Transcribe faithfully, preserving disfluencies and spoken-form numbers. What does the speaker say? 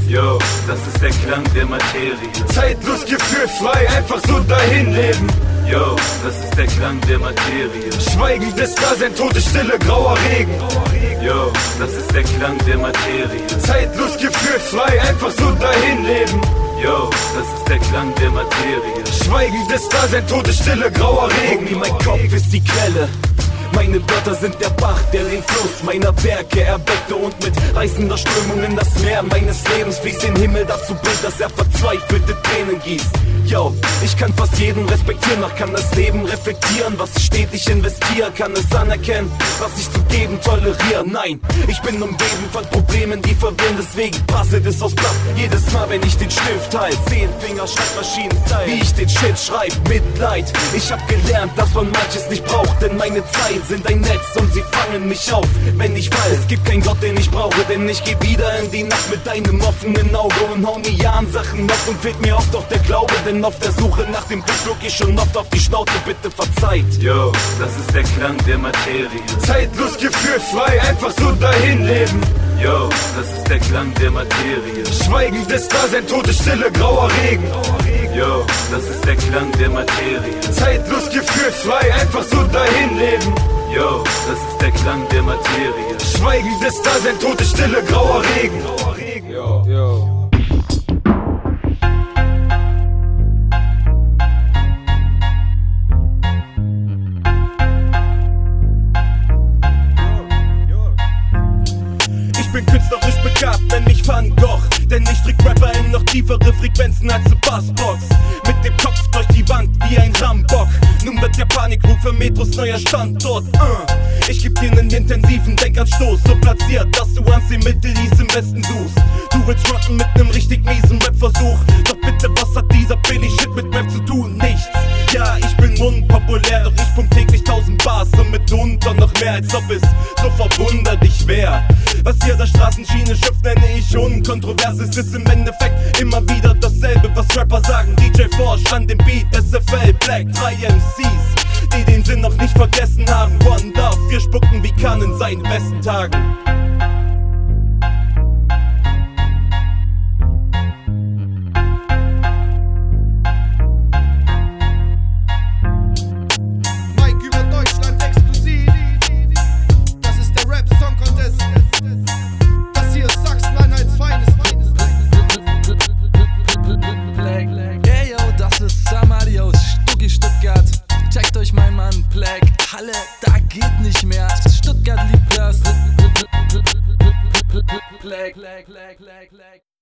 Yo, das ist der Klang der Materie. Zeitlos, gefühlfrei, einfach so dahin leben. Yo, das ist der Klang der Materie. Schweigendes Dasein, tote Stille, grauer Regen. Yo, das ist der Klang der Materie. Zeitlos, gefühlfrei, einfach so dahin leben. Yo, das ist der Klang der Materie. Schweigendes Dasein, tote Stille, grauer Regen. Homie, mein Kopf ist die Quelle. Meine Wörter sind der Bach, der den Fluss meiner Werke erweckte und mit reißender Strömung in das Meer meines Lebens fließt den Himmel dazu bringt, dass er verzweifelte Tränen gießt. Yo, ich kann fast jeden respektieren, doch kann das Leben reflektieren, was ich stetig investiere, kann es anerkennen, was ich zu geben toleriere. Nein, ich bin umgeben von Problemen, die verwirren, deswegen prasselt es aufs Blatt. Jedes Mal, wenn ich den Stift halt, zehn Finger, Schreibmaschinen-Style, wie ich den Shit schreib, Mitleid. Ich hab gelernt, dass man manches nicht braucht, denn meine Zeit sind ein Netz und sie fangen mich auf, wenn ich fall. Es gibt keinen Gott, den ich brauche, denn ich geh wieder in die Nacht mit deinem offenen Auge und hau mir ja an Sachen auf und fehlt mir oft auch der Glaube, denn auf der Suche nach dem Glück guck ich schon oft auf die Schnauze, bitte verzeiht. Yo, das ist der Klang der Materie. Zeitlos, gefühlfrei, einfach so dahin leben. Yo, das ist der Klang der Materie. Schweigendes Dasein, tote Stille, grauer Regen. Yo, das ist der Klang der Materie. Zeitlos, gefühlfrei, einfach so dahin leben. Yo, das ist der Klang der Materie. Schweigendes Dasein, tote Stille, grauer Regen. Yo, yo. Ich bin künstlerisch begabt, nenn mich Van Gogh, denn ich drück Rapper in noch tiefere Frequenzen als eine Bassbox. Mit dem Kopf durch die Wand wie ein Rambock. Nun wird der Panikruf für Metros neuer Standort. uh. Ich geb dir nen intensiven Denkanstoß, so platziert, dass du ans im Middle East im Westen suchst. Du willst rocken mit nem richtig miesen Rap-Versuch, doch bitte, was hat dieser billig Shit mit Rap zu tun? Nichts. Ja, ich bin unpopulär, doch ich pump täglich tausend Bars und mitunter noch mehr, als ob es so verwunderlich wär. Was hier der Straßenschiene schöpft, nenne ich unkontrovers. Es ist im Endeffekt immer wieder dasselbe, was Rapper sagen. D J Forsch an dem Beat, S F L, Black, drei M Cs, die den Sinn noch nicht vergessen haben. One Love, wir spucken wie Kahn in seinen besten Tagen. Checkt euch mein Mann Black, Halle, da geht nicht mehr. Stuttgart liebt das. Black, Black, Black, Black, Black.